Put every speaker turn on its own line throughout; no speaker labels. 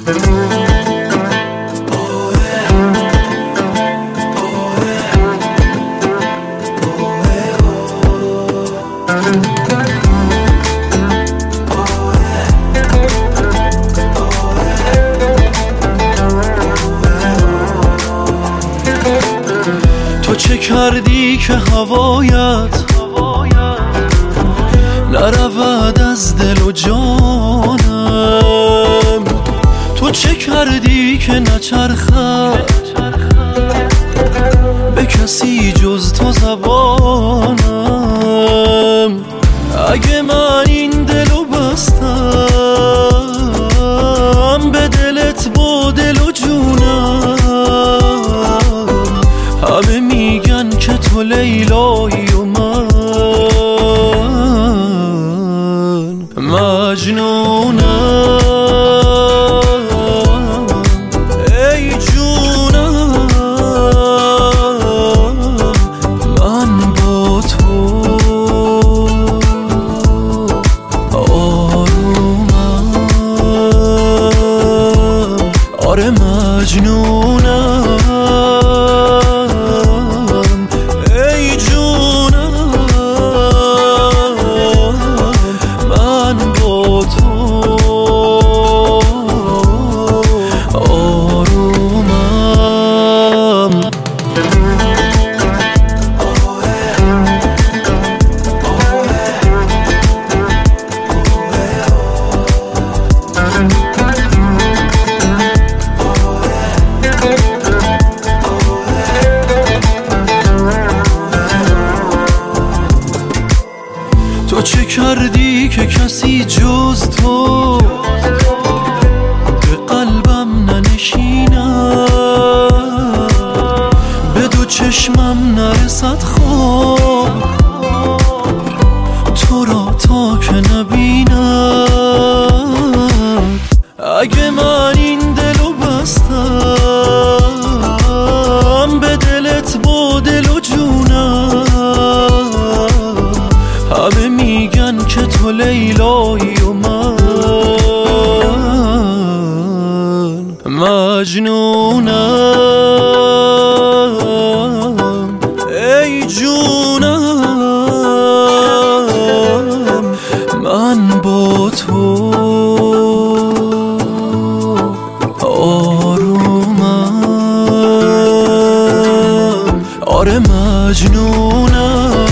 تو چه کردی که هوایت نرود از دل و جانم؟ تو چه کردی که نچرخد به کسی جز تو زبانم؟ اگه من این دلو بستم به دلت با دل و جونم، همه میگن که تو لیلایی و من مجنونم. ای جونم من با تو آرومم، آره مجنونم. تو چه کردی که کسی جز تو به قلبم ننشیند، به دو چشمم نرسد خواب تو را تا که نبیند؟ اگه من این دلو بستم به دلت با دل و جونم، همه میگن که تو لیلایی و من مجنونم. ای جونم من با تو آرومم، آره مجنونم.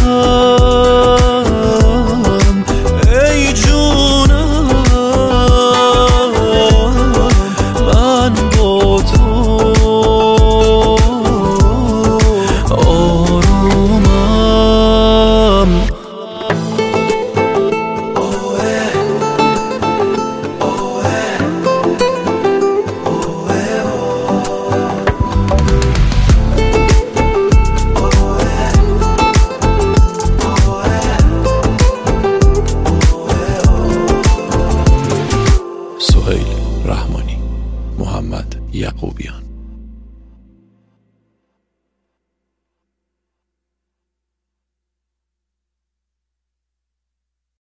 سهیل رحمانی، محمد یعقوبیان.